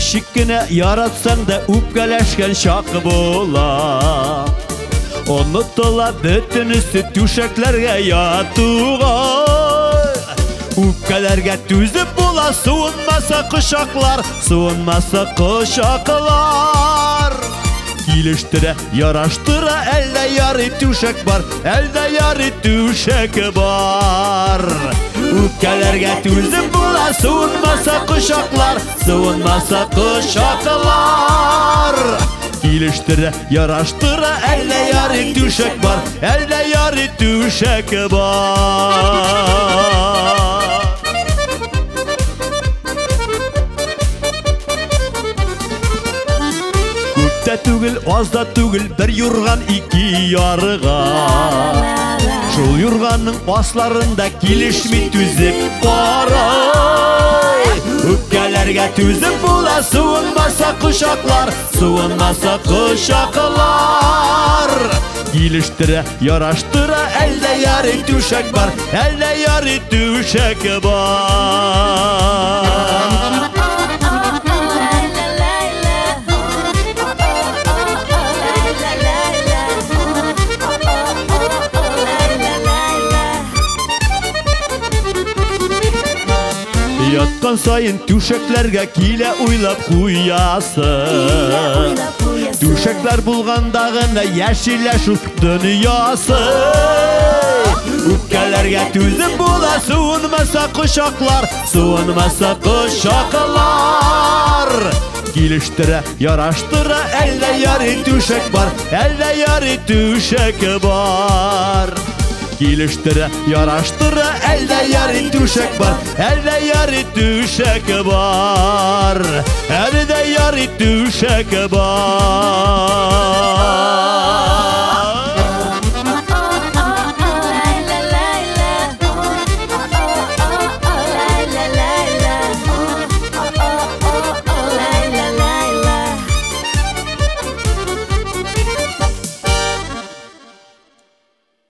Ничек яратсаң да үпкәләшкән чак була. Онытыла бөтенесе түшәкләргә ятуга. Үпкәләргә түзеп була, суынмаса кочаклар, суынмаса кочаклар. Килештерә, яраштыра, әлдә ярый түшәк бар, әлдә ярый түшәк бар. Үпкәләргә түзеп була, суынмаса кочаклар, суынмаса кочаклар. Килештерә, яраштыра, әлдә ярый түшәк бар, әлдә ярый түшәк бар. Күптә түгел, азда түгел, бер юрган ике ярыга. Шул юрганның асларында килешми түзеп барай. Үпкәләргә түзеп була, суынмаса кочаклар, суынмаса кочаклар. Килештерә, яраштыра, әлдә ярый түшәк бар, әлдә ярый түшәк бар. Яткан сайын түшәкләргә килә уйлап куясы. Түшәкләр булганда гына яшилә шул дөньясы. Үпкәләргә түзеп була, суынмаса кочаклар, суынмаса кочаклар. Килештерә, яраштыра, әлдә ярый түшәк бар, әлдә ярый түшәк бар. Килештерә, яраштыра, әлдә ярый түшәк бар, әлдә ярый түшәк бар, әлдә ярый түшәк бар.